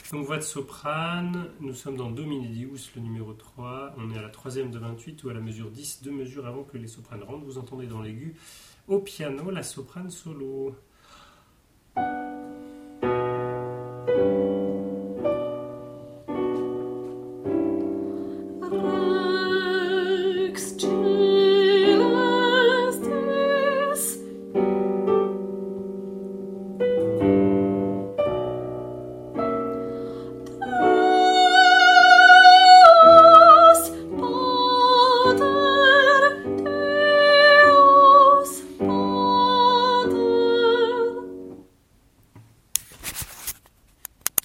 Donc voix de soprane, nous sommes dans Domine Deus, le numéro 3. On est à la troisième de 28 ou à la mesure 10, deux mesures avant que les sopranes rentrent. Vous entendez dans l'aigu au piano la soprane solo.